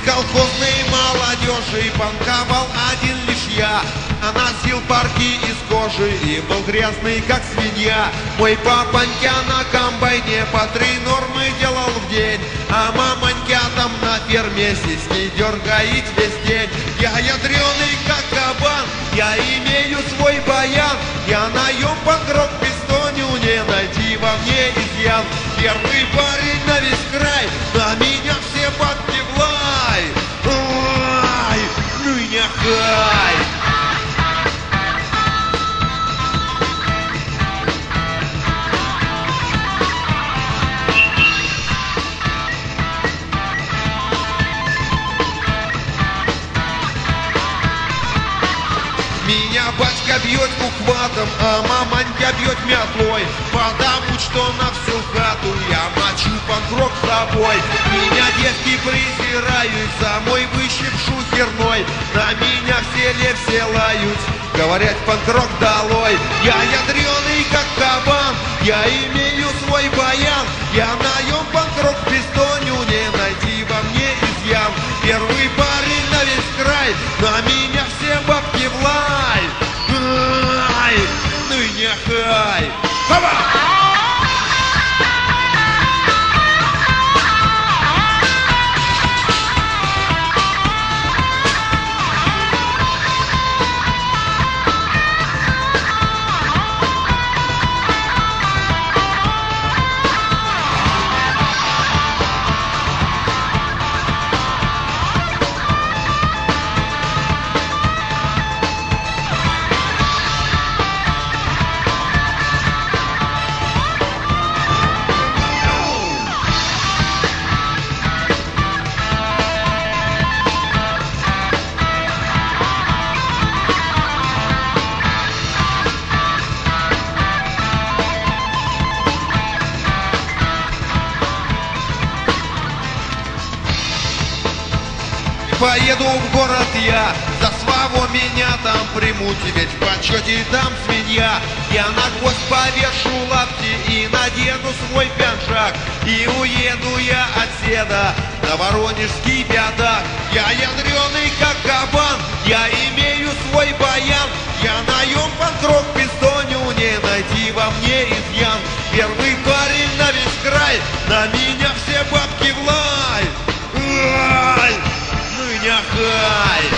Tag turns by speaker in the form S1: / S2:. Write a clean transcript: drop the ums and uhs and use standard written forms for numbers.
S1: колхозной молодежи панковал один лишь я. А носил парки из кожи и был грязный, как свинья. Мой папанька на комбайне по 3 нормы делал в день, а мамонька там на ферме сиськи дергает весь день. Я ядреный, как кабан, я имею свой баян. Я наем панк-рок пистоню, не найти во мне изъян. Первый парень на весь край, на меня все бабки в лай. Ай, ну и нехай. Меня батька бьет ухватом, а маманька бьет метлой, потому что на всю хату я мочу панк-рок с собой. Меня девки презирают за мой выщипшу херной, на меня в селе все лают, говорят, панк-рок долой. Я ядреный, как кабан, я имею свой баян. Я наем панк-рок пистоню, не найти во мне изъян. Первый парень на весь край, на меня все бабки в лай. Ай, ну и нехай. Хоба! Поеду в город я, за славу меня там примут, ведь в почете там свинья. Я на гвоздь повешу лапти и надену свой пиджак, и уеду я от седа на воронежский пятак. Я ядреный, как кабан, я имею свой баян. Я наем панк-рок пистоню, не найти во мне изъян. Первый парень на весь край, на меня все бабки в лай. Ай, ну и нехай.